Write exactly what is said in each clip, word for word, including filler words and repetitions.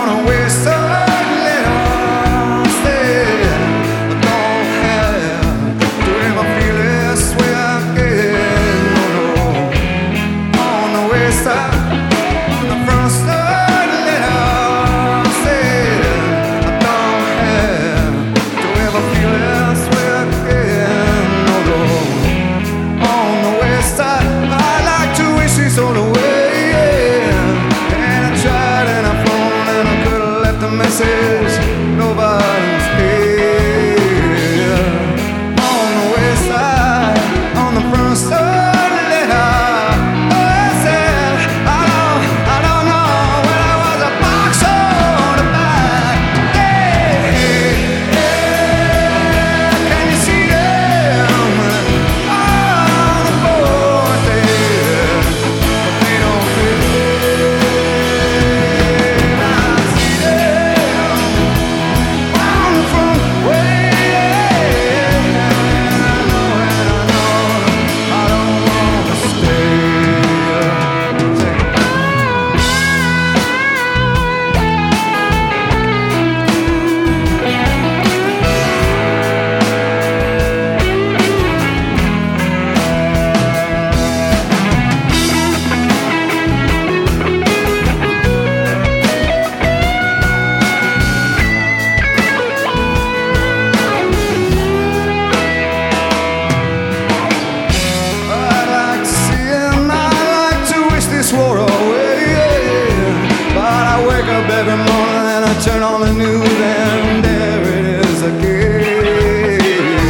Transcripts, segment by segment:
turn on the news and there it is again.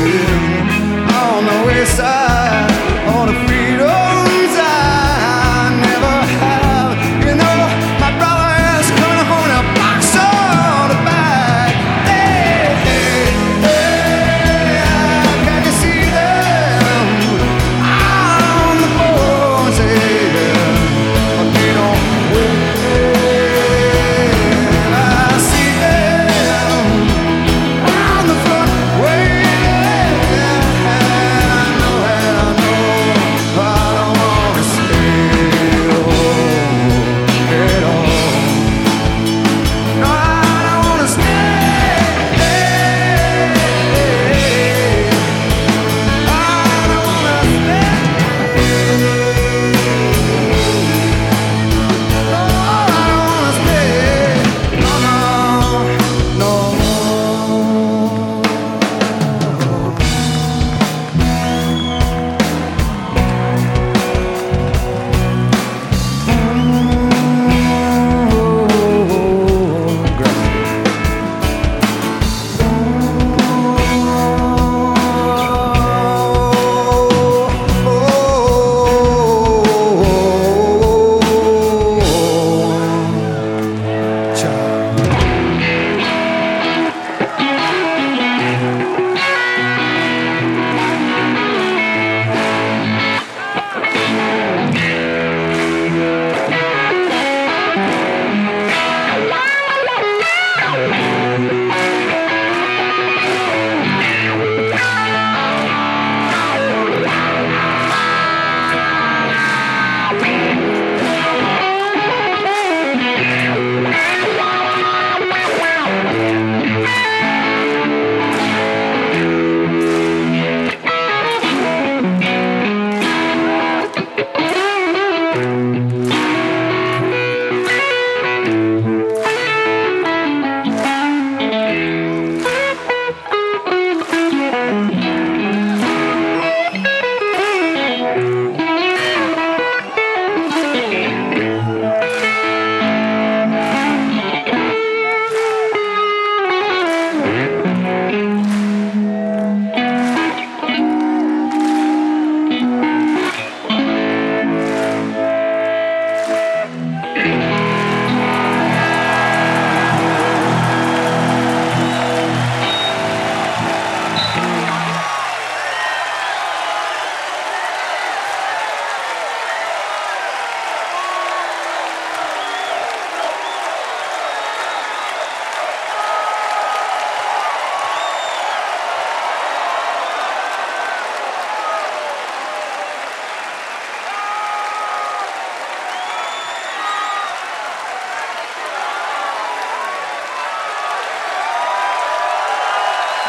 On the west side, all the freedoms I never have. You know, my brother is coming home to box on the back. Hey, hey, hey, can you see them on the boards? Yeah, they don't wait. I see them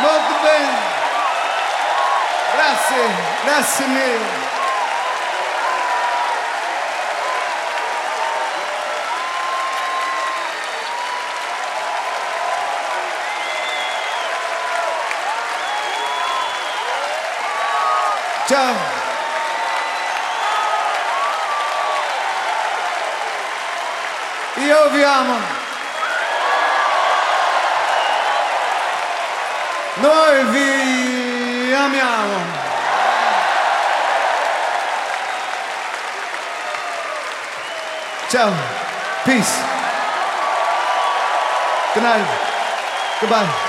molto bene. Grazie, grazie mille. Ciao. Io vi amo. Noi vi amiamo. Ciao. Peace. Good night. Goodbye.